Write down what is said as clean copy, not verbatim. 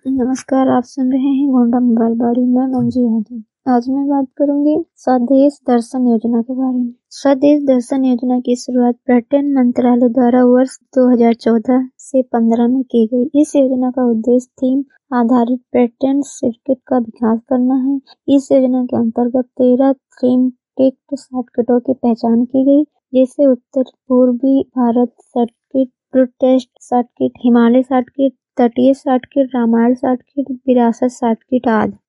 नमस्कार, आप सुन रहे हैं गोंडा मोबाइल बाड़ी में मंजू यादव। आज मैं बात करूंगी स्वदेश दर्शन योजना के बारे में। स्वदेश दर्शन योजना की शुरुआत पर्यटन मंत्रालय द्वारा वर्ष 2014 से 15 में की गई। इस योजना का उद्देश्य थीम आधारित पर्यटन सर्किट का विकास करना है। इस योजना के अंतर्गत 13 थीम टिकट सर्किटों की पहचान की गई, जैसे उत्तर पूर्वी Bharat circuit, protest circuit, Himalaya circuit, तटीय सर्किट, रामायण सर्किट, विरासत सर्किट आदि।